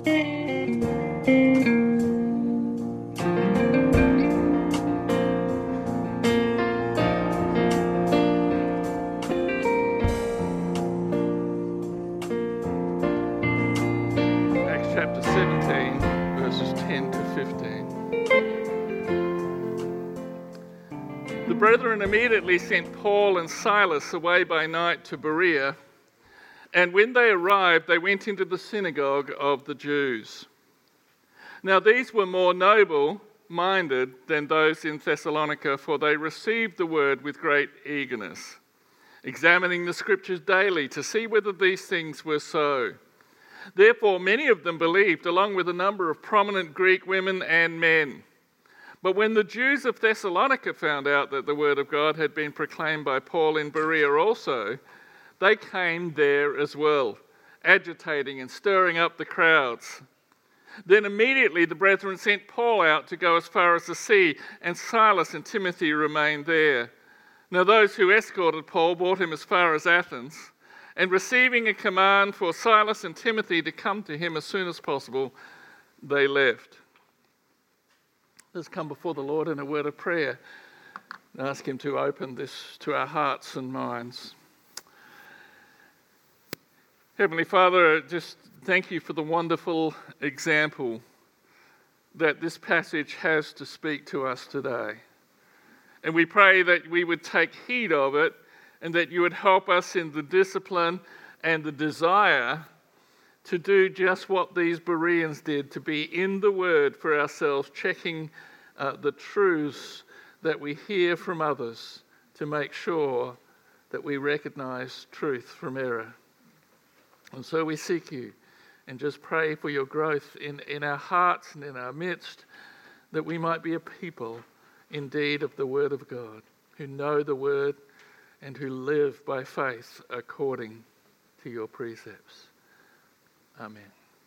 Chapter 17, verses 10 to 15. The brethren immediately sent Paul and Silas away by night to Berea, and when they arrived, they went into the synagogue of the Jews. Now these were more noble-minded than those in Thessalonica, for they received the word with great eagerness, examining the scriptures daily to see whether these things were so. Therefore, many of them believed, along with a number of prominent Greek women and men. But when the Jews of Thessalonica found out that the word of God had been proclaimed by Paul in Berea also, they came there as well, agitating and stirring up the crowds. Then immediately the brethren sent Paul out to go as far as the sea, and Silas and Timothy remained there. Now those who escorted Paul brought him as far as Athens, and receiving a command for Silas and Timothy to come to him as soon as possible, they left. Let's come before the Lord in a word of prayer and ask him to open this to our hearts and minds. Heavenly Father, just thank you for the wonderful example that this passage has to speak to us today. And we pray that we would take heed of it, and that you would help us in the discipline and the desire to do just what these Bereans did, to be in the Word for ourselves, checking the truths that we hear from others to make sure that we recognize truth from error. And so we seek you and just pray for your growth in our hearts and in our midst, that we might be a people indeed of the Word of God, who know the Word and who live by faith according to your precepts. Amen.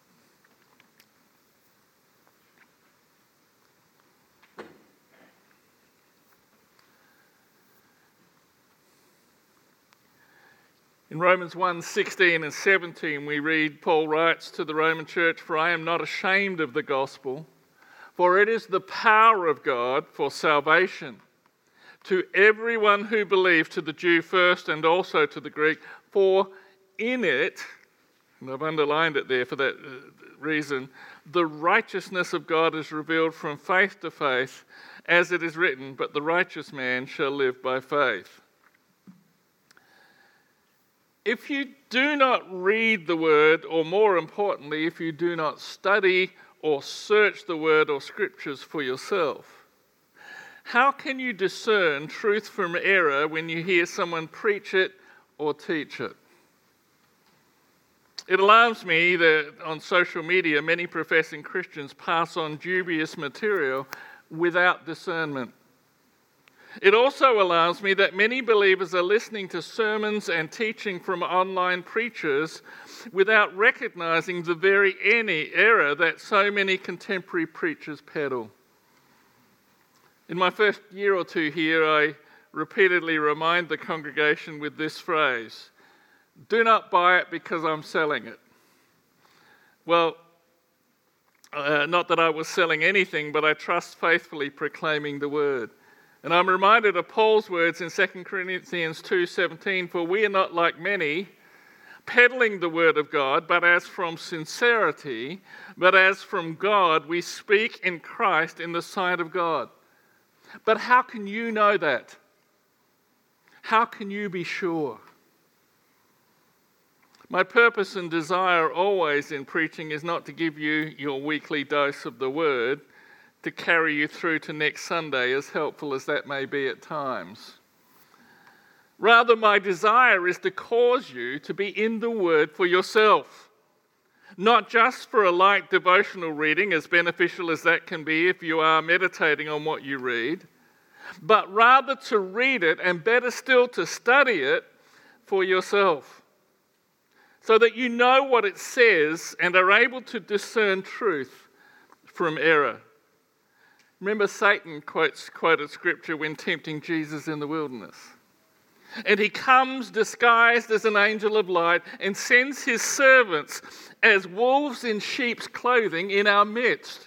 In Romans 1:16 and 17 we read, Paul writes to the Roman church, "For I am not ashamed of the gospel, for it is the power of God for salvation to everyone who believes, to the Jew first and also to the Greek. For in it," and I've underlined it there for that reason, "the righteousness of God is revealed from faith to faith, as it is written, but the righteous man shall live by faith." If you do not read the word, or more importantly, if you do not study or search the word or scriptures for yourself, how can you discern truth from error when you hear someone preach it or teach it? It alarms me that on social media, many professing Christians pass on dubious material without discernment. It also alarms me that many believers are listening to sermons and teaching from online preachers without recognizing the very error that so many contemporary preachers peddle. In my first year or two here, I repeatedly remind the congregation with this phrase: "Do not buy it because I'm selling it." Well, not that I was selling anything, but I trust faithfully proclaiming the word. And I'm reminded of Paul's words in 2 Corinthians 2:17, "For we are not like many, peddling the word of God, but as from sincerity, but as from God, we speak in Christ in the sight of God." But how can you know that? How can you be sure? My purpose and desire always in preaching is not to give you your weekly dose of the word to carry you through to next Sunday, as helpful as that may be at times. Rather, my desire is to cause you to be in the word for yourself. Not just for a light devotional reading, as beneficial as that can be if you are meditating on what you read, but rather to read it, and better still to study it for yourself, so that you know what it says and are able to discern truth from error. Remember, Satan quoted scripture when tempting Jesus in the wilderness. "And he comes disguised as an angel of light and sends his servants as wolves in sheep's clothing in our midst.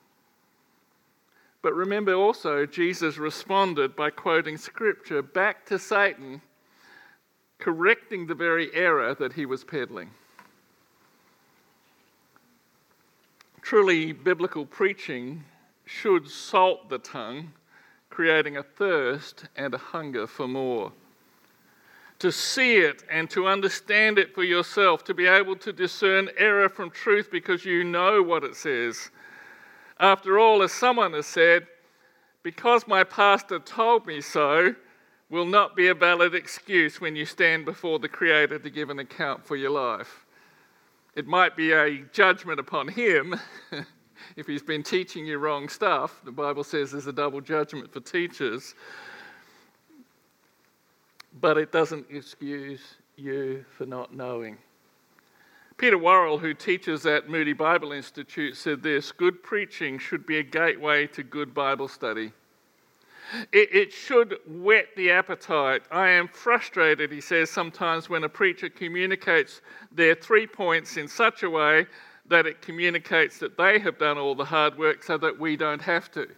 But remember also, Jesus responded by quoting scripture back to Satan, correcting the very error that he was peddling. Truly, biblical preaching should salt the tongue, creating a thirst and a hunger for more. To see it and to understand it for yourself, to be able to discern error from truth because you know what it says. After all, as someone has said, because my pastor told me so will not be a valid excuse when you stand before the Creator to give an account for your life. It might be a judgment upon him if he's been teaching you wrong stuff. The Bible says there's a double judgment for teachers. But it doesn't excuse you for not knowing. Peter Worrell, who teaches at Moody Bible Institute, said this: good preaching should be a gateway to good Bible study. It should whet the appetite. I am frustrated, he says, sometimes when a preacher communicates their 3 points in such a way that it communicates that they have done all the hard work so that we don't have to.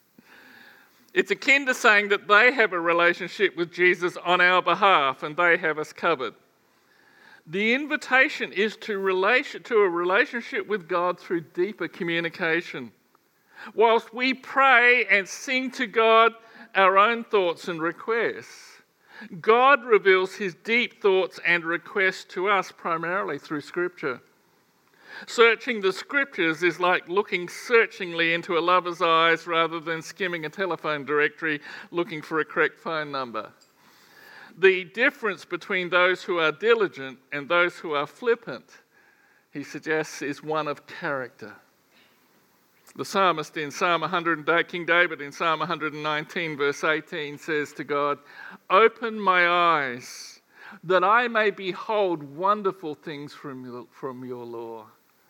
It's akin to saying that they have a relationship with Jesus on our behalf and they have us covered. The invitation is to a relationship with God through deeper communication. Whilst we pray and sing to God our own thoughts and requests, God reveals his deep thoughts and requests to us primarily through Scripture. Searching the Scriptures is like looking searchingly into a lover's eyes rather than skimming a telephone directory looking for a correct phone number. The difference between those who are diligent and those who are flippant, he suggests, is one of character. The psalmist in King David in Psalm 119 verse 18 says to God, "Open my eyes that I may behold wonderful things from your law."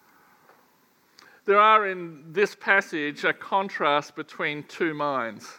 There are in this passage a contrast between two minds.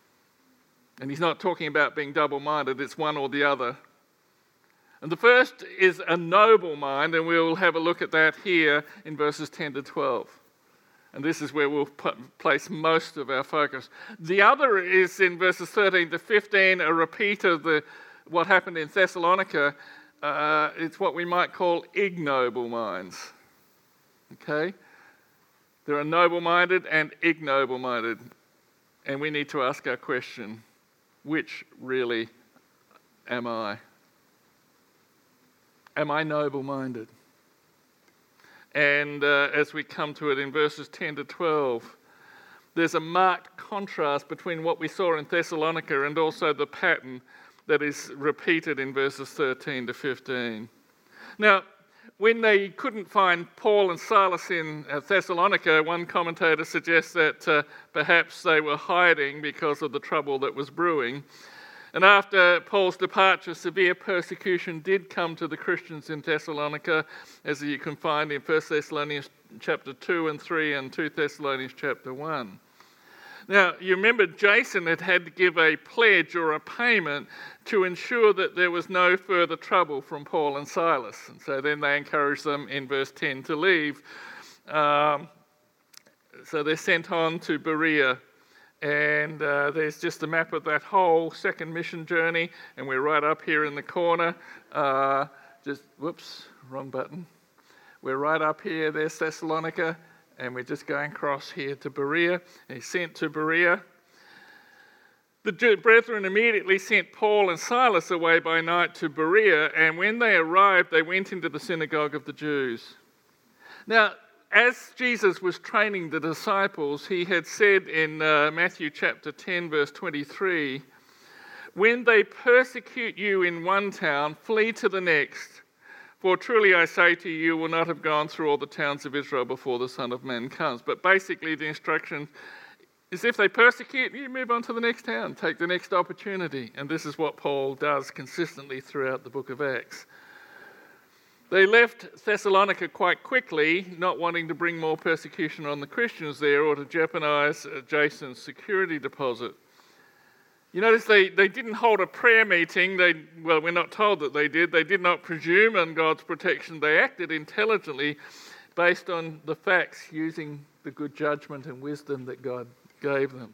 And he's not talking about being double-minded, it's one or the other. And the first is a noble mind, and we'll have a look at that here in verses 10 to 12. And this is where we'll place most of our focus. The other is in verses 13 to 15, a repeat of what happened in Thessalonica. It's what we might call ignoble minds. Okay? There are noble-minded and ignoble-minded. And we need to ask our question, which really am I? Am I noble-minded? And as we come to it in verses 10 to 12, there's a marked contrast between what we saw in Thessalonica and also the pattern that is repeated in verses 13 to 15. Now, when they couldn't find Paul and Silas in Thessalonica, one commentator suggests that perhaps they were hiding because of the trouble that was brewing. And after Paul's departure, severe persecution did come to the Christians in Thessalonica, as you can find in 1 Thessalonians chapter 2 and 3 and 2 Thessalonians chapter 1. Now, you remember Jason had to give a pledge or a payment to ensure that there was no further trouble from Paul and Silas. And so then they encouraged them in verse 10 to leave. So they're sent on to Berea. And there's just a map of that whole second mission journey. And we're right up here in the corner. Wrong button. We're right up here. There's Thessalonica. And we're just going across here to Berea. And he's sent to Berea. The brethren immediately sent Paul and Silas away by night to Berea. And when they arrived, they went into the synagogue of the Jews. Now, as Jesus was training the disciples, he had said in Matthew chapter 10, verse 23, "When they persecute you in one town, flee to the next. For truly I say to you, you will not have gone through all the towns of Israel before the Son of Man comes." But basically the instruction is if they persecute, you move on to the next town, take the next opportunity. And this is what Paul does consistently throughout the book of Acts. They left Thessalonica quite quickly, not wanting to bring more persecution on the Christians there or to jeopardize Jason's security deposit. You notice they didn't hold a prayer meeting. We're not told that they did. They did not presume on God's protection. They acted intelligently based on the facts, using the good judgment and wisdom that God gave them.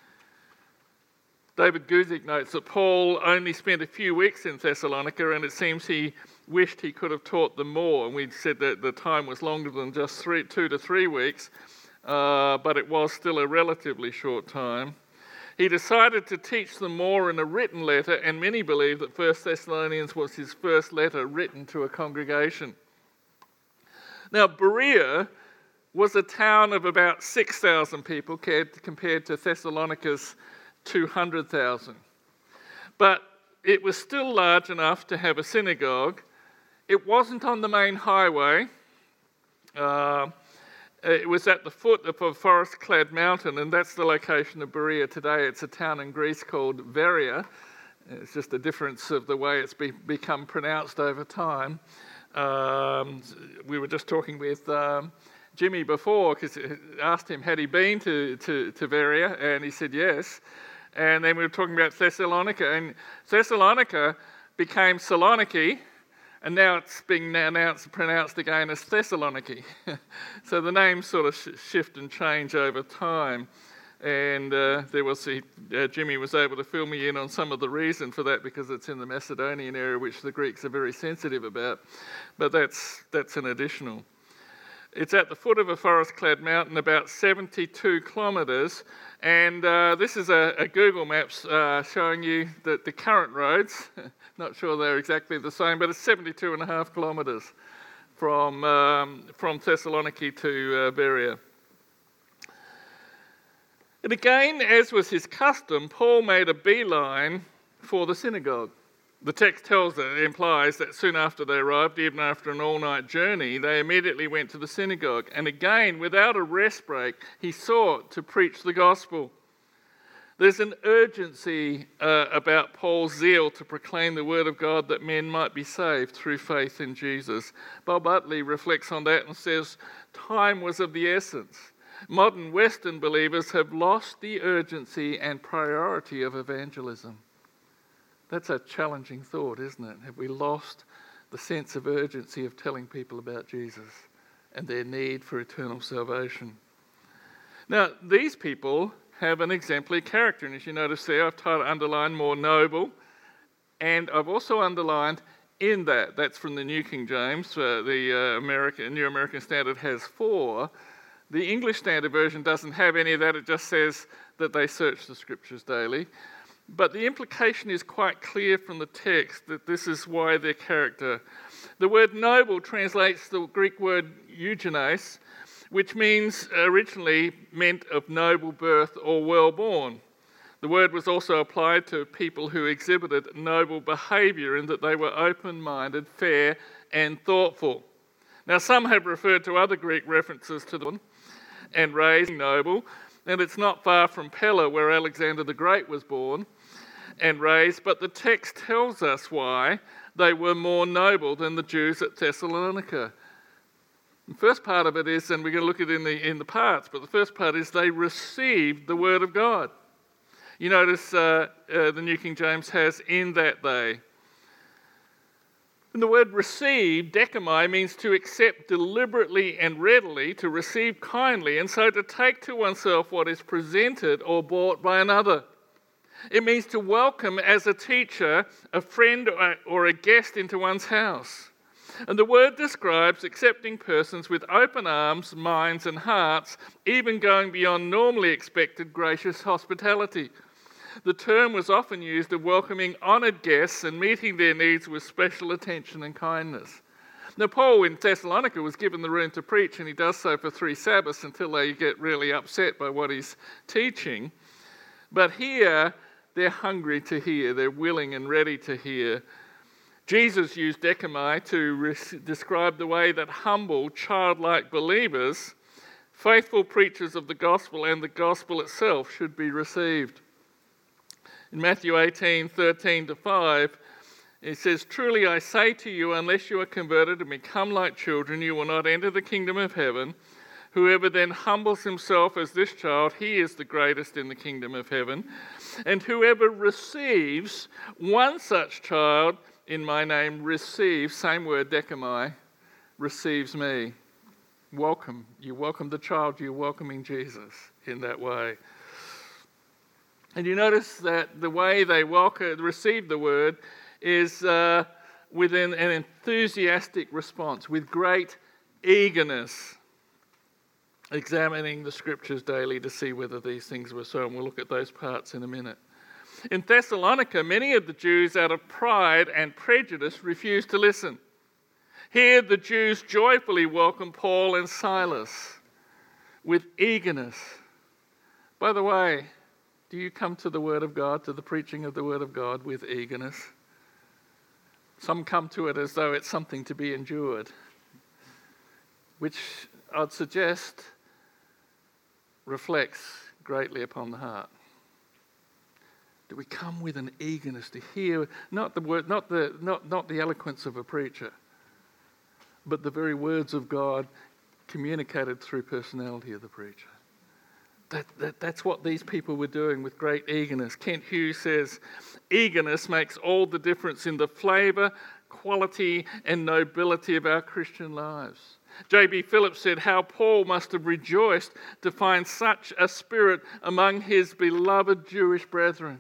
David Guzik notes that Paul only spent a few weeks in Thessalonica, and it seems he wished he could have taught them more. And we said that the time was longer than just 2 to 3 weeks, but it was still a relatively short time. He decided to teach them more in a written letter, and many believe that 1 Thessalonians was his first letter written to a congregation. Now, Berea was a town of about 6,000 people compared to Thessalonica's 200,000. But it was still large enough to have a synagogue. It wasn't on the main highway. It was at the foot of a forest-clad mountain, and that's the location of Berea today. It's a town in Greece called Veria. It's just a difference of the way it's become pronounced over time. We were just talking with Jimmy before, because I asked him, had he been to Veria, and he said yes. And then we were talking about Thessalonica, and Thessalonica became Saloniki, and now it's being pronounced again as Thessaloniki. So the names sort of shift and change over time. And Jimmy was able to fill me in on some of the reason for that, because it's in the Macedonian area, which the Greeks are very sensitive about. But that's an additional. It's at the foot of a forest-clad mountain, about 72 kilometres, and this is a Google Maps showing you the current roads. Not sure they're exactly the same, but it's 72 and a half kilometres from Thessaloniki to Berea. And again, as was his custom, Paul made a beeline for the synagogue. The text implies that soon after they arrived, even after an all-night journey, they immediately went to the synagogue. And again, without a rest break, he sought to preach the gospel. There's an urgency about Paul's zeal to proclaim the word of God, that men might be saved through faith in Jesus. Bob Utley reflects on that and says, time was of the essence. Modern Western believers have lost the urgency and priority of evangelism. That's a challenging thought, isn't it? Have we lost the sense of urgency of telling people about Jesus and their need for eternal salvation? Now, these people have an exemplary character, and as you notice there, I've underlined more noble, and I've also underlined in that. That's from the New King James. The New American Standard has 4. The English Standard Version doesn't have any of that. It just says that they search the Scriptures daily. But the implication is quite clear from the text that this is why their character. The word noble translates the Greek word eugenes, which originally meant of noble birth or well-born. The word was also applied to people who exhibited noble behaviour in that they were open-minded, fair and thoughtful. Now, some have referred to other Greek references to them and raising noble, and it's not far from Pella, where Alexander the Great was born and raised, but the text tells us why they were more noble than the Jews at Thessalonica. The first part of it is, and we're going to look at it in the parts, but the first part is they received the word of God. You notice the New King James has in that day. And the word receive, dekamai, means to accept deliberately and readily, to receive kindly, and so to take to oneself what is presented or bought by another. It means to welcome as a teacher, a friend or a guest into one's house. And the word describes accepting persons with open arms, minds and hearts, even going beyond normally expected gracious hospitality. The term was often used of welcoming honoured guests and meeting their needs with special attention and kindness. Now, Paul in Thessalonica was given the room to preach, and he does so for 3 Sabbaths until they get really upset by what he's teaching. But here, they're hungry to hear, they're willing and ready to hear. Jesus used dekamai to describe the way that humble, childlike believers, faithful preachers of the gospel and the gospel itself should be received. In Matthew 18:13-5, it says, "Truly I say to you, unless you are converted and become like children, you will not enter the kingdom of heaven. Whoever then humbles himself as this child, he is the greatest in the kingdom of heaven. And whoever receives one such child in my name receives, same word, dekamai, receives me. Welcome. You welcome the child, you're welcoming Jesus in that way. And you notice that the way they receive the word is with an enthusiastic response, with great eagerness, examining the scriptures daily to see whether these things were so. And we'll look at those parts in a minute. In Thessalonica, many of the Jews, out of pride and prejudice, refused to listen. Here, the Jews joyfully welcome Paul and Silas with eagerness. By the way, do you come to the Word of God, to the preaching of the Word of God, with eagerness? Some come to it as though it's something to be endured, which I'd suggest reflects greatly upon the heart. Do we come with an eagerness to hear not the word, not the eloquence of a preacher, but the very words of God communicated through personality of the preacher? That's what these people were doing with great eagerness. Kent Hughes says, eagerness makes all the difference in the flavour, quality and nobility of our Christian lives. J.B. Phillips said how Paul must have rejoiced to find such a spirit among his beloved Jewish brethren.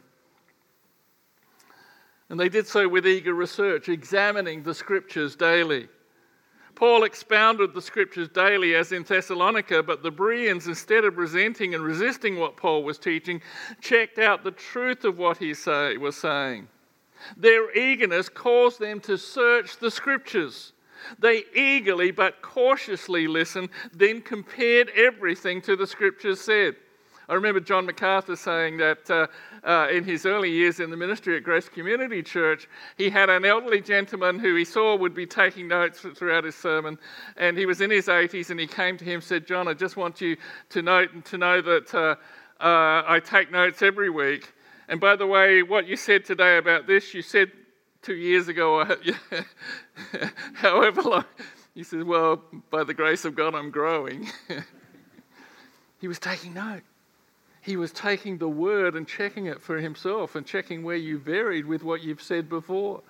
And they did so with eager research, examining the scriptures daily. Paul expounded the scriptures daily as in Thessalonica, but the Bereans, instead of resenting and resisting what Paul was teaching, checked out the truth of what he was saying. Their eagerness caused them to search the scriptures. They eagerly but cautiously listened, then compared everything to the scriptures said. I remember John MacArthur saying that in his early years in the ministry at Grace Community Church, he had an elderly gentleman who he saw would be taking notes throughout his sermon, and he was in his 80s, and he came to him and said, "John, I just want you to know that I take notes every week. And by the way, what you said today about this, you said 2 years ago, however long." He says, "Well, by the grace of God, I'm growing." He was taking note. He was taking the word and checking it for himself and checking where you varied with what you've said before.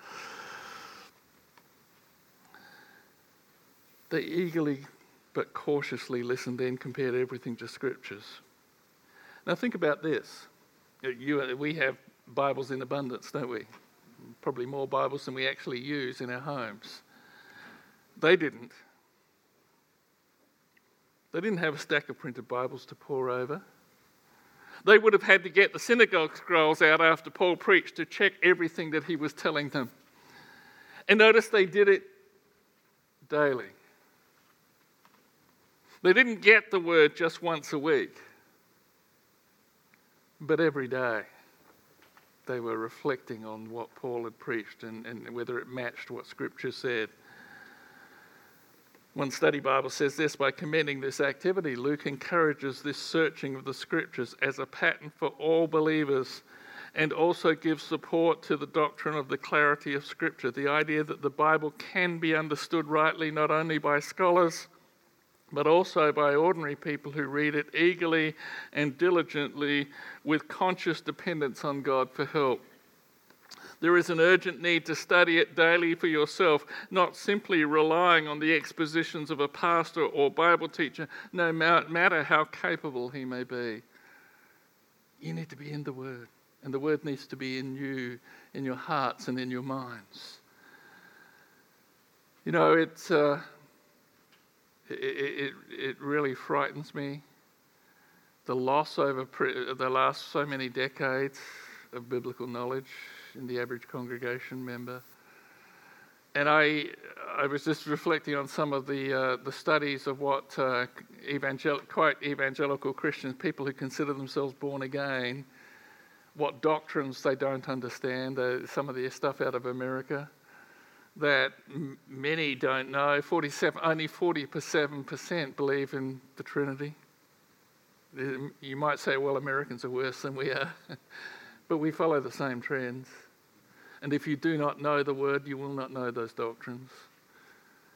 They eagerly but cautiously listened, then compared everything to scriptures. Now think about this. We have Bibles in abundance, don't we? Probably more Bibles than we actually use in our homes. They didn't. They didn't have a stack of printed Bibles to pore over. They would have had to get the synagogue scrolls out after Paul preached to check everything that he was telling them. And notice they did it daily. They didn't get the word just once a week, but every day they were reflecting on what Paul had preached and whether it matched what Scripture said. One study Bible says this: by commending this activity, Luke encourages this searching of the Scriptures as a pattern for all believers, and also gives support to the doctrine of the clarity of Scripture, the idea that the Bible can be understood rightly not only by scholars, but also by ordinary people who read it eagerly and diligently with conscious dependence on God for help. There is an urgent need to study it daily for yourself, not simply relying on the expositions of a pastor or Bible teacher, no matter how capable he may be. You need to be in the Word, and the Word needs to be in you, in your hearts and in your minds. You know, it really frightens me, the loss over the last so many decades of biblical knowledge in the average congregation member. And I was just reflecting on some of the studies of what evangelical Christians, people who consider themselves born again, what doctrines they don't understand, some of the stuff out of America that many don't know. Only 47% believe in the Trinity. You might say, well, Americans are worse than we are. But we follow the same trends. And if you do not know the Word, you will not know those doctrines.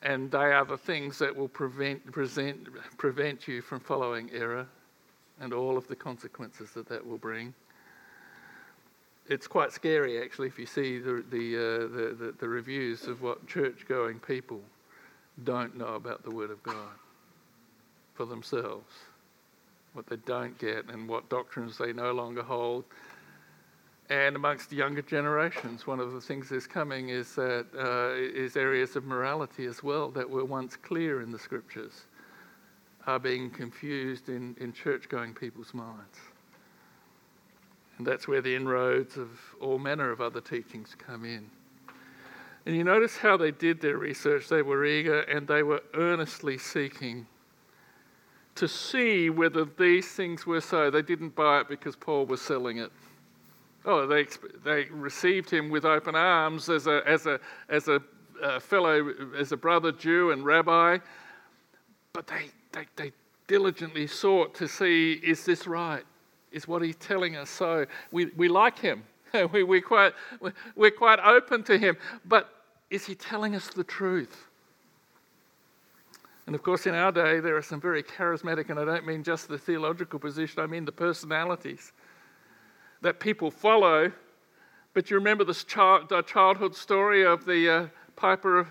And they are the things that will prevent you from following error and all of the consequences that will bring. It's quite scary, actually, if you see the reviews of what church-going people don't know about the Word of God for themselves, what they don't get and what doctrines they no longer hold. And amongst the younger generations, one of the things that's coming is that is areas of morality as well that were once clear in the Scriptures are being confused in church-going people's minds. And that's where the inroads of all manner of other teachings come in. And you notice how they did their research. They were eager and they were earnestly seeking to see whether these things were so. They didn't buy it because Paul was selling it. Oh, they received him with open arms as a fellow, as a brother Jew and rabbi, but they diligently sought to see, is this right? Is what he's telling us so? We like him. We're quite open to him, but is he telling us the truth? And of course, in our day, there are some very charismatic, and I don't mean just the theological position, I mean the personalities that people follow. But you remember the childhood story of the piper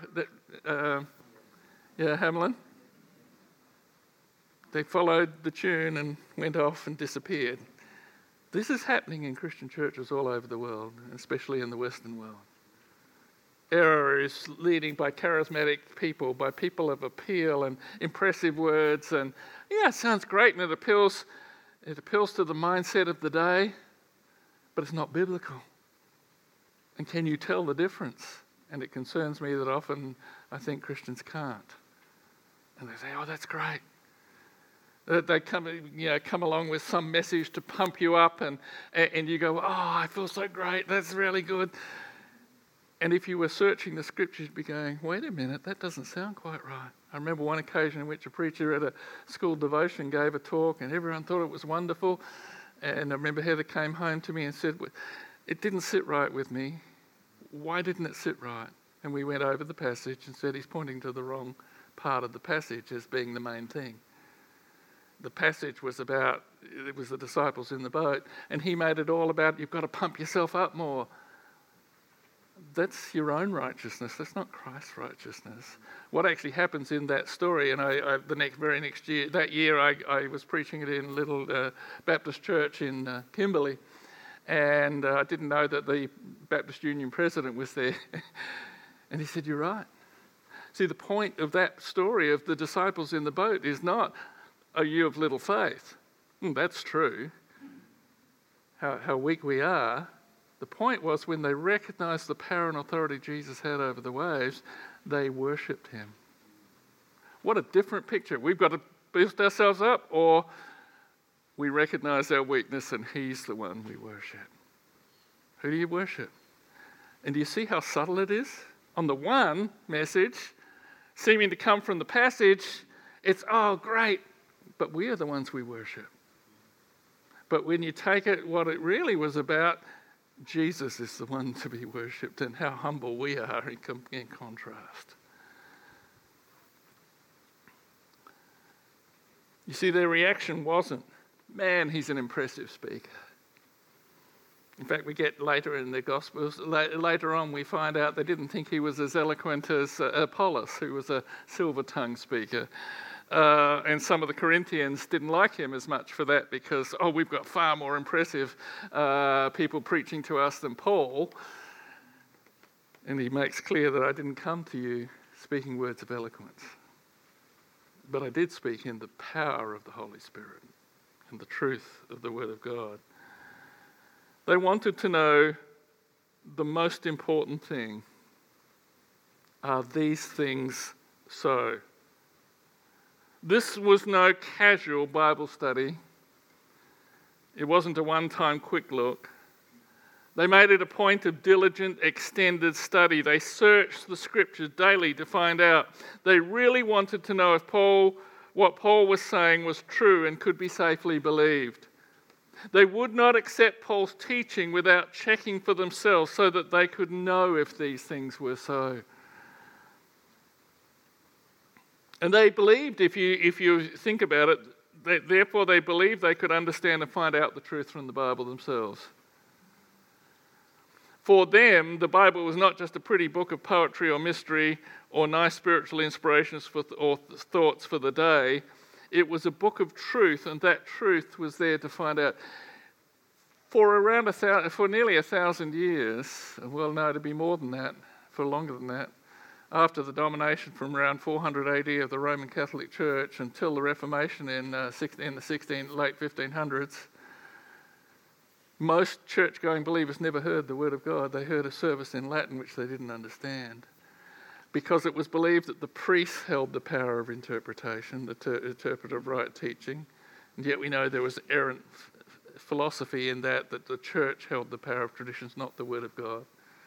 Hamelin? They followed the tune and went off and disappeared. This is happening in Christian churches all over the world, especially in the Western world. Error is leading by charismatic people, by people of appeal and impressive words, and it sounds great and it appeals to the mindset of the day, but it's not biblical. And can you tell the difference? And it concerns me that often I think Christians can't. And they say, oh, that's great. They come along with some message to pump you up, and you go, oh, I feel so great, that's really good. And if you were searching the Scriptures, you'd be going, wait a minute, that doesn't sound quite right. I remember one occasion in which a preacher at a school devotion gave a talk, and everyone thought it was wonderful. And I remember Heather came home to me and said, it didn't sit right with me. Why didn't it sit right? And we went over the passage and said he's pointing to the wrong part of the passage as being the main thing. The passage was about, it was the disciples in the boat, and he made it all about you've got to pump yourself up more. That's your own righteousness. That's not Christ's righteousness. What actually happens in that story, and that year I was preaching it in Little Baptist Church in Kimberley, and I didn't know that the Baptist Union president was there. And he said, you're right. See, the point of that story of the disciples in the boat is not, are you of little faith? That's true. How weak we are. The point was when they recognized the power and authority Jesus had over the waves, they worshipped him. What a different picture. We've got to boost ourselves up, or we recognize our weakness and he's the one we worship. Who do you worship? And do you see how subtle it is? On the one message, seeming to come from the passage, it's, oh, great, but we are the ones we worship. But when you take it, what it really was about, Jesus is the one to be worshipped, and how humble we are in contrast. You see, their reaction wasn't, man, he's an impressive speaker. In fact, we get later in the Gospels, later on we find out they didn't think he was as eloquent as Apollos, who was a silver-tongued speaker. And some of the Corinthians didn't like him as much for that because, we've got far more impressive people preaching to us than Paul. And he makes clear that I didn't come to you speaking words of eloquence, but I did speak in the power of the Holy Spirit and the truth of the Word of God. They wanted to know the most important thing. Are these things so? This was no casual Bible study. It wasn't a one-time quick look. They made it a point of diligent, extended study. They searched the Scriptures daily to find out. They really wanted to know if what Paul was saying was true and could be safely believed. They would not accept Paul's teaching without checking for themselves so that they could know if these things were so. And they believed, if you think about it, therefore they believed they could understand and find out the truth from the Bible themselves. For them, the Bible was not just a pretty book of poetry or mystery or nice spiritual inspirations or thoughts for the day. It was a book of truth, and that truth was there to find out. For nearly 1,000 years, well, no, to be more than that, for longer than that, after the domination from around 400 AD of the Roman Catholic Church until the Reformation in the late 1500s, most church-going believers never heard the Word of God. They heard a service in Latin which they didn't understand, because it was believed that the priests held the power of interpretation, the interpreter of right teaching, and yet we know there was errant philosophy in that the church held the power of traditions, not the Word of God.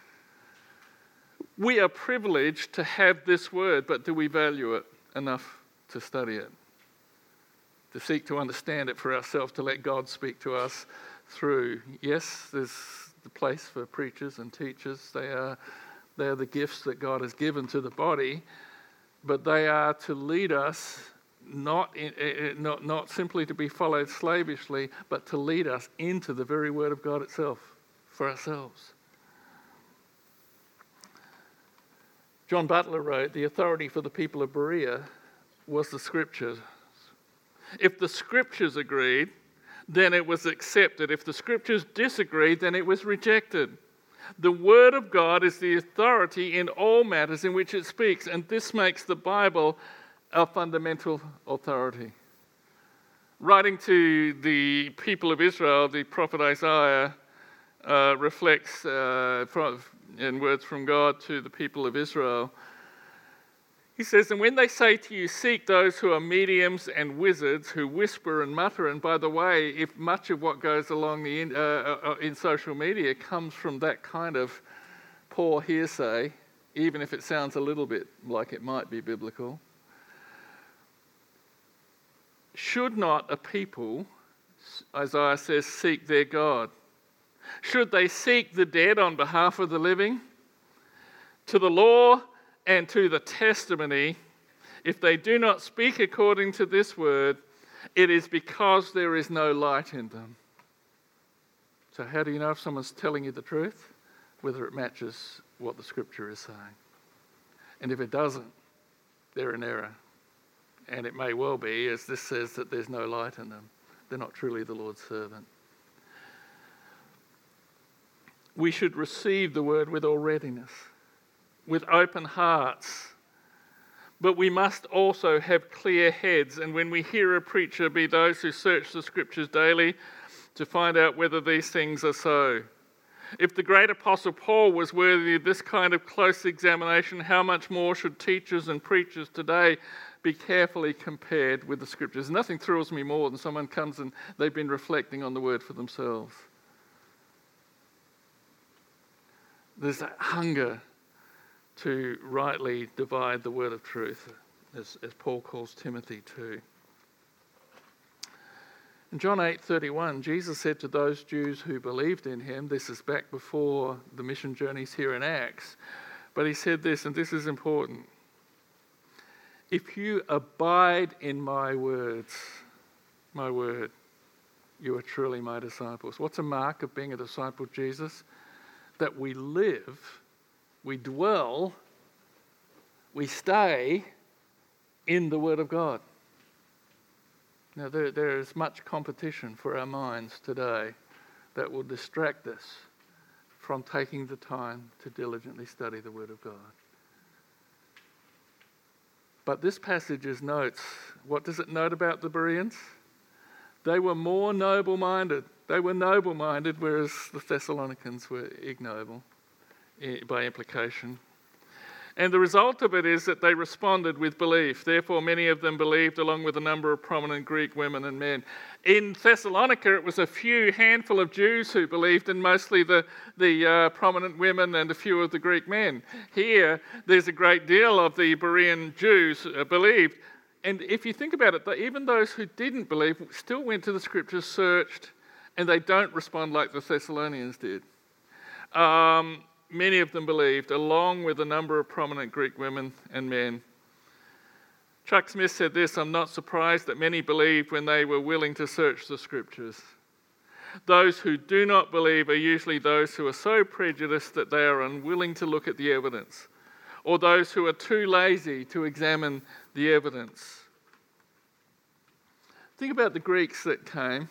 We are privileged to have this word, but do we value it enough to study it? To seek to understand it for ourselves, to let God speak to us through. Yes, there's the place for preachers and teachers. They are the gifts that God has given to the body, but they are to lead us not simply to be followed slavishly, but to lead us into the very Word of God itself for ourselves. John Butler wrote, "The authority for the people of Berea was the Scriptures. If the Scriptures agreed, then it was accepted. If the Scriptures disagreed, then it was rejected. The Word of God is the authority in all matters in which it speaks, and this makes the Bible our fundamental authority." Writing to the people of Israel, the prophet Isaiah reflects in words from God to the people of Israel. He says, "And when they say to you, seek those who are mediums and wizards who whisper and mutter," and by the way, if much of what goes along in social media comes from that kind of poor hearsay, even if it sounds a little bit like it might be biblical, should not a people, Isaiah says, seek their God? Should they seek the dead on behalf of the living? To the law and to the testimony, if they do not speak according to this word, it is because there is no light in them. So how do you know if someone's telling you the truth? Whether it matches what the Scripture is saying. And if it doesn't, they're in error. And it may well be, as this says, that there's no light in them. They're not truly the Lord's servant. We should receive the word with all readiness, with open hearts. But we must also have clear heads, and when we hear a preacher, be those who search the Scriptures daily to find out whether these things are so. If the great Apostle Paul was worthy of this kind of close examination, how much more should teachers and preachers today be carefully compared with the Scriptures? Nothing thrills me more than someone comes and they've been reflecting on the word for themselves. There's that hunger to rightly divide the word of truth, as Paul calls Timothy to. In John 8:31, Jesus said to those Jews who believed in him, this is back before the mission journeys here in Acts, but he said this, and this is important: if you abide in my word, you are truly my disciples. What's a mark of being a disciple of Jesus? That we live, we dwell, we stay in the Word of God. Now there is much competition for our minds today that will distract us from taking the time to diligently study the Word of God. But this passage notes, what does it note about the Bereans? They were more noble-minded. They were noble-minded, whereas the Thessalonians were ignoble by implication. And the result of it is that they responded with belief. Therefore, many of them believed, along with a number of prominent Greek women and men. In Thessalonica, it was a handful of Jews who believed, and mostly the prominent women and a few of the Greek men. Here, there's a great deal of the Berean Jews believed. And if you think about it, even those who didn't believe still went to the Scriptures, searched, and they don't respond like the Thessalonians did. Many of them believed, along with a number of prominent Greek women and men. Chuck Smith said this: "I'm not surprised that many believed when they were willing to search the scriptures. Those who do not believe are usually those who are so prejudiced that they are unwilling to look at the evidence, or those who are too lazy to examine the evidence." Think about the Greeks that came.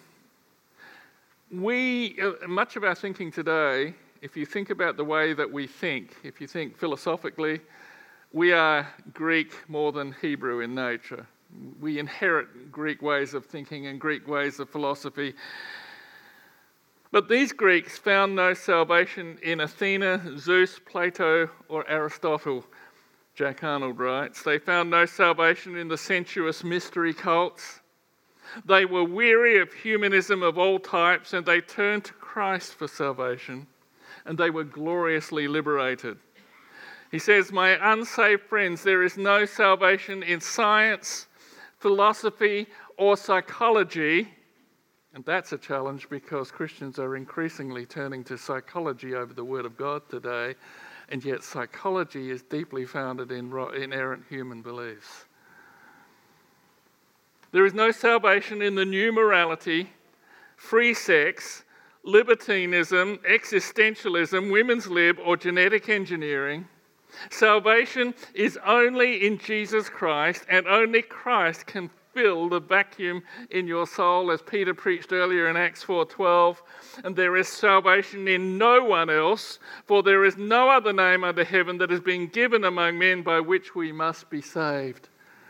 Much of our thinking today, if you think about the way that we think, if you think philosophically, we are Greek more than Hebrew in nature. We inherit Greek ways of thinking and Greek ways of philosophy. But these Greeks found no salvation in Athena, Zeus, Plato, or Aristotle, Jack Arnold writes. They found no salvation in the sensuous mystery cults. They were weary of humanism of all types, and they turned to Christ for salvation, and they were gloriously liberated. He says, "My unsaved friends, there is no salvation in science, philosophy, or psychology." And that's a challenge, because Christians are increasingly turning to psychology over the Word of God today, and yet psychology is deeply founded in inerrant human beliefs. There is no salvation in the new morality, free sex, libertinism, existentialism, women's lib, or genetic engineering. Salvation is only in Jesus Christ, and only Christ can fill the vacuum in your soul, as Peter preached earlier in Acts 4:12. "And there is salvation in no one else, for there is no other name under heaven that has been given among men by which we must be saved."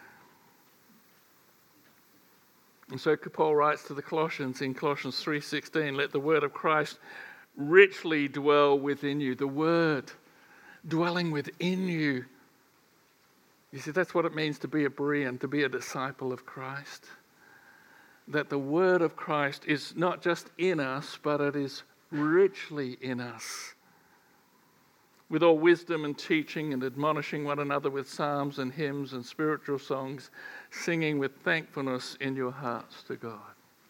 And so Paul writes to the Colossians in Colossians 3:16, "Let the word of Christ richly dwell within you." The word dwelling within you. You see, that's what it means to be a Berean, to be a disciple of Christ. That the word of Christ is not just in us, but it is richly in us. With all wisdom and teaching and admonishing one another with psalms and hymns and spiritual songs, singing with thankfulness in your hearts to God.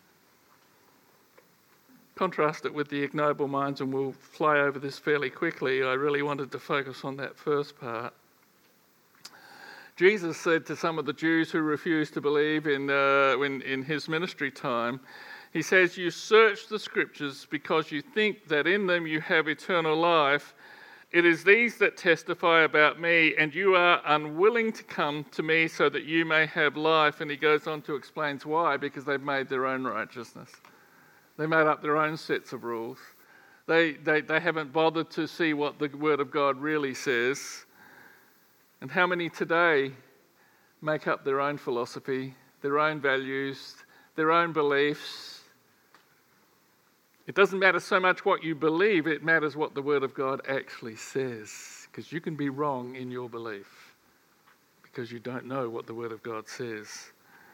Contrast it with the ignoble minds, and we'll fly over this fairly quickly. I really wanted to focus on that first part. Jesus said to some of the Jews who refused to believe in his ministry time, he says, "You search the scriptures because you think that in them you have eternal life. It is these that testify about me, and you are unwilling to come to me so that you may have life." And he goes on to explain why: because they've made their own righteousness. They made up their own sets of rules. They haven't bothered to see what the Word of God really says. And how many today make up their own philosophy, their own values, their own beliefs? It doesn't matter so much what you believe, it matters what the Word of God actually says. Because you can be wrong in your belief, because you don't know what the Word of God says.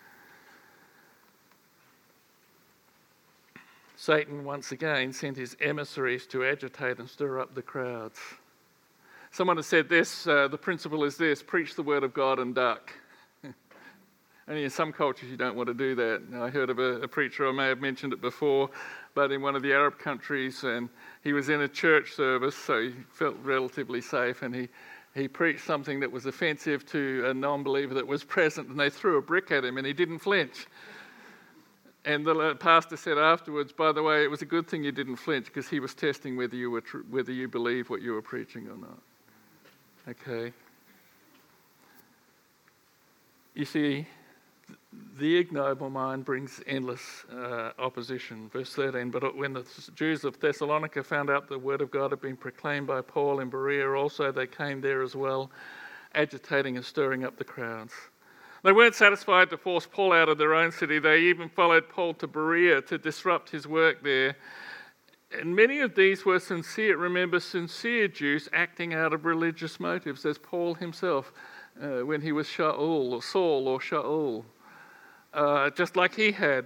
Satan once again sent his emissaries to agitate and stir up the crowds. Someone has said this, the principle is this: preach the word of God and duck. Only in some cultures you don't want to do that. I heard of a preacher, I may have mentioned it before, but in one of the Arab countries, and he was in a church service, so he felt relatively safe, and he preached something that was offensive to a non-believer that was present, and they threw a brick at him and he didn't flinch. And the pastor said afterwards, "By the way, it was a good thing you didn't flinch, because he was testing whether you believe what you were preaching or not." Okay. You see, the ignoble mind brings endless opposition. Verse 13, "But when the Jews of Thessalonica found out the word of God had been proclaimed by Paul in Berea also, they came there as well, agitating and stirring up the crowds." They weren't satisfied to force Paul out of their own city. They even followed Paul to Berea to disrupt his work there. And many of these were sincere Jews acting out of religious motives, as Paul himself, when he was Saul or Shaul, just like he had.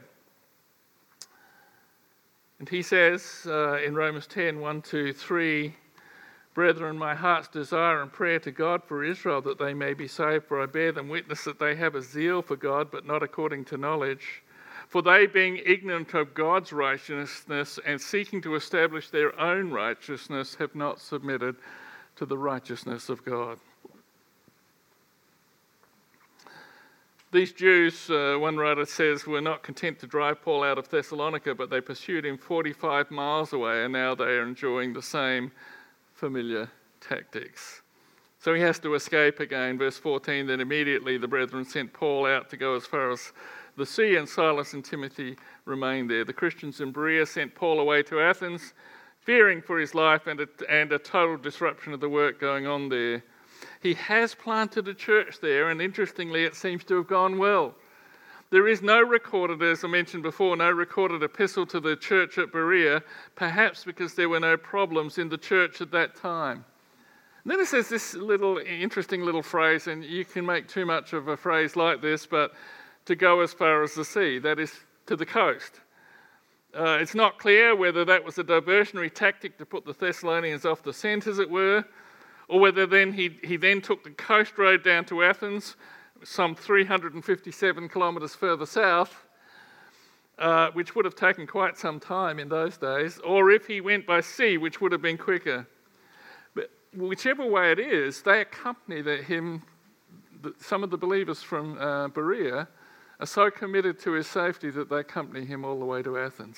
And he says in Romans 10, 1, 2, 3, "Brethren, my heart's desire and prayer to God for Israel, that they may be saved, for I bear them witness that they have a zeal for God, but not according to knowledge. For they, being ignorant of God's righteousness and seeking to establish their own righteousness, have not submitted to the righteousness of God." These Jews, one writer says, were not content to drive Paul out of Thessalonica, but they pursued him 45 miles away, and now they are enjoying the same familiar tactics. So he has to escape again. Verse 14, then immediately the brethren sent Paul out to go as far as the sea, and Silas and Timothy remained there. The Christians in Berea sent Paul away to Athens, fearing for his life and a total disruption of the work going on there. He has planted a church there, and interestingly, it seems to have gone well. There is no recorded, as I mentioned before, no recorded epistle to the church at Berea, perhaps because there were no problems in the church at that time. And then it says this interesting little phrase, and you can make too much of a phrase like this, but to go as far as the sea, that is to the coast. It's not clear whether that was a diversionary tactic to put the Thessalonians off the scent, as it were, or whether then he then took the coast road down to Athens, some 357 kilometres further south, which would have taken quite some time in those days, or if he went by sea, which would have been quicker. But whichever way it is, they accompany him. Some of the believers from Berea are so committed to his safety that they accompany him all the way to Athens.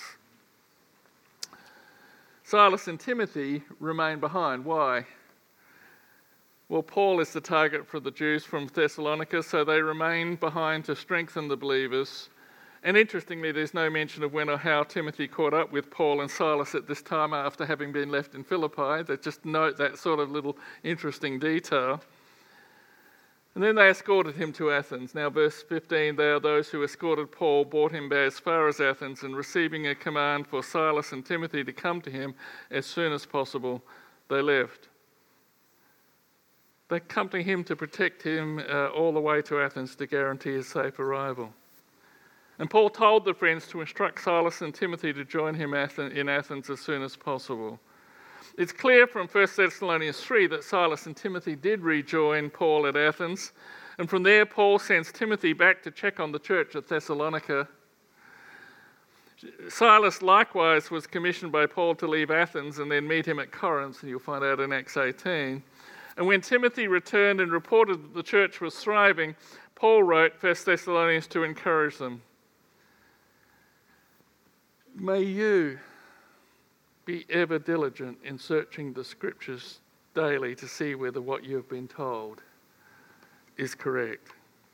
Silas and Timothy remain behind. Why? Well, Paul is the target for the Jews from Thessalonica, so they remain behind to strengthen the believers. And interestingly, there's no mention of when or how Timothy caught up with Paul and Silas at this time after having been left in Philippi. They just note that sort of little interesting detail. And then they escorted him to Athens. Now, verse 15, they are those who escorted Paul, brought him as far as Athens, and receiving a command for Silas and Timothy to come to him as soon as possible, they left. They accompany him to protect him all the way to Athens to guarantee his safe arrival. And Paul told the friends to instruct Silas and Timothy to join him in Athens as soon as possible. It's clear from 1 Thessalonians 3 that Silas and Timothy did rejoin Paul at Athens, and from there Paul sends Timothy back to check on the church at Thessalonica. Silas likewise was commissioned by Paul to leave Athens and then meet him at Corinth, and you'll find out in Acts 18. And when Timothy returned and reported that the church was thriving, Paul wrote 1 Thessalonians to encourage them. May you be ever diligent in searching the scriptures daily to see whether what you have been told is correct.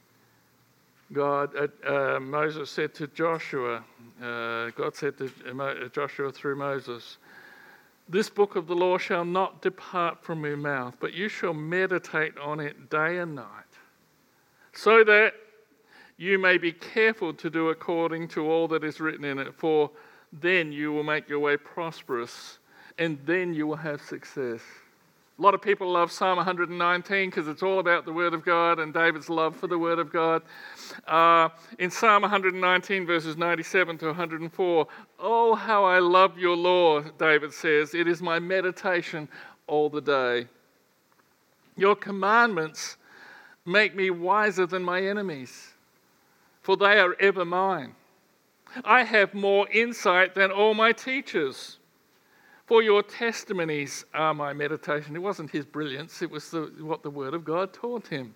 Moses said to Joshua, God said to Joshua through Moses, this book of the law shall not depart from your mouth, but you shall meditate on it day and night, so that you may be careful to do according to all that is written in it, for then you will make your way prosperous, and then you will have success. A lot of people love Psalm 119 because it's all about the Word of God and David's love for the Word of God. In Psalm 119, verses 97 to 104, oh, how I love your law, David says. It is my meditation all the day. Your commandments make me wiser than my enemies, for they are ever mine. I have more insight than all my teachers. For your testimonies are my meditation. It wasn't his brilliance, it was what the Word of God taught him.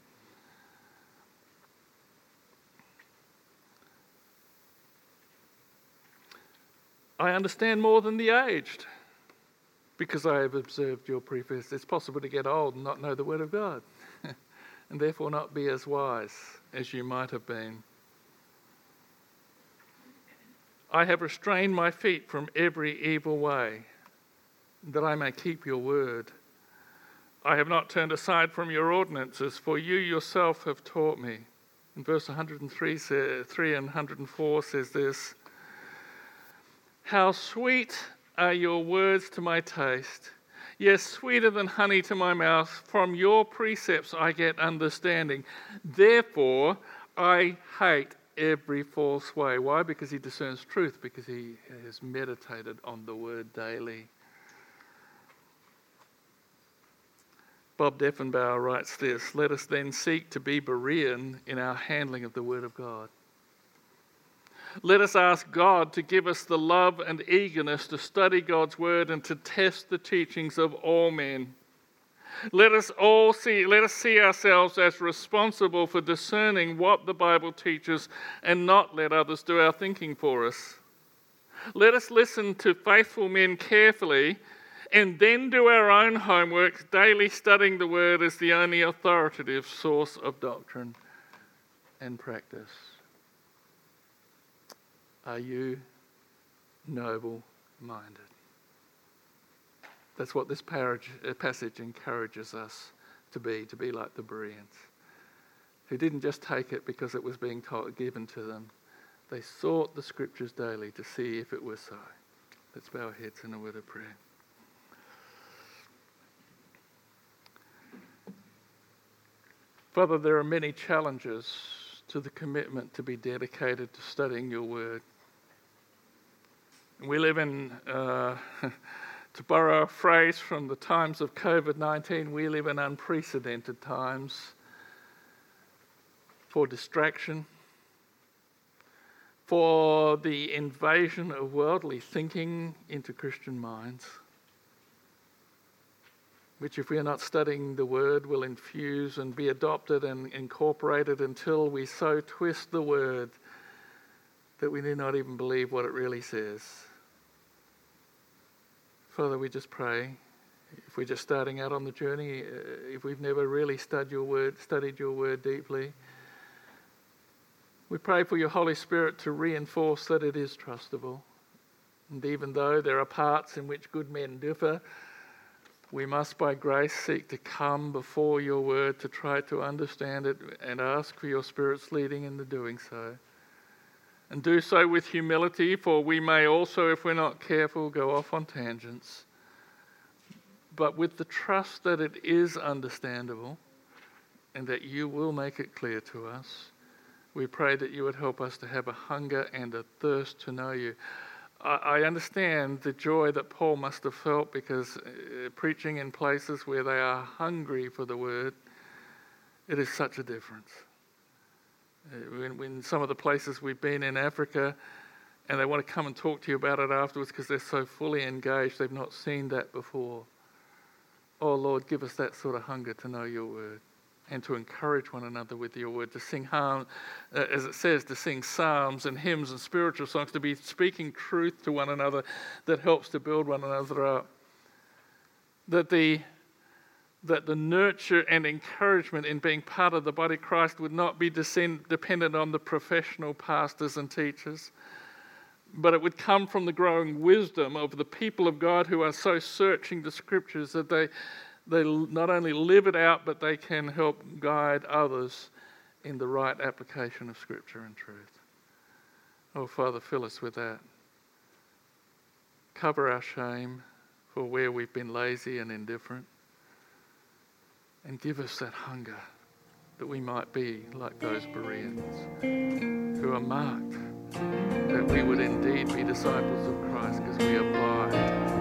I understand more than the aged, because I have observed your precepts. It's possible to get old and not know the Word of God, and therefore not be as wise as you might have been. I have restrained my feet from every evil way, that I may keep your word. I have not turned aside from your ordinances, for you yourself have taught me. And verse 103 and 104 says this, how sweet are your words to my taste, yes, sweeter than honey to my mouth. From your precepts I get understanding. Therefore I hate every false way. Why? Because he discerns truth, because he has meditated on the word daily. Bob Deffinbauer writes this, let us then seek to be Berean in our handling of the Word of God. Let us ask God to give us the love and eagerness to study God's Word and to test the teachings of all men. Let us see ourselves as responsible for discerning what the Bible teaches and not let others do our thinking for us. Let us listen to faithful men carefully and then do our own homework, daily studying the Word as the only authoritative source of doctrine and practice. Are you noble-minded? That's what this passage encourages us to be like the Bereans, who didn't just take it because it was being given to them. They sought the Scriptures daily to see if it was so. Let's bow our heads in a word of prayer. Father, there are many challenges to the commitment to be dedicated to studying your Word. We live in, to borrow a phrase from the times of COVID-19, we live in unprecedented times for distraction, for the invasion of worldly thinking into Christian minds, which if we are not studying the Word will infuse and be adopted and incorporated until we so twist the Word that we do not even believe what it really says. Father, we just pray, if we're just starting out on the journey, if we've never really studied your word deeply, we pray for your Holy Spirit to reinforce that it is trustable. And even though there are parts in which good men differ, we must by grace seek to come before your word to try to understand it and ask for your Spirit's leading in the doing so. And do so with humility, for we may also, if we're not careful, go off on tangents. But with the trust that it is understandable and that you will make it clear to us, we pray that you would help us to have a hunger and a thirst to know you. I understand the joy that Paul must have felt because preaching in places where they are hungry for the word, it is such a difference. When some of the places we've been in Africa and they want to come and talk to you about it afterwards because they're so fully engaged, they've not seen that before. Oh Lord, give us that sort of hunger to know your word and to encourage one another with your word, to sing, as it says, to sing psalms and hymns and spiritual songs, to be speaking truth to one another that helps to build one another up. That the nurture and encouragement in being part of the body of Christ would not be dependent on the professional pastors and teachers, but it would come from the growing wisdom of the people of God who are so searching the Scriptures that they not only live it out, but they can help guide others in the right application of Scripture and truth. Oh, Father, fill us with that. Cover our shame for where we've been lazy and indifferent. And give us that hunger that we might be like those Bereans who are marked, that we would indeed be disciples of Christ because we abide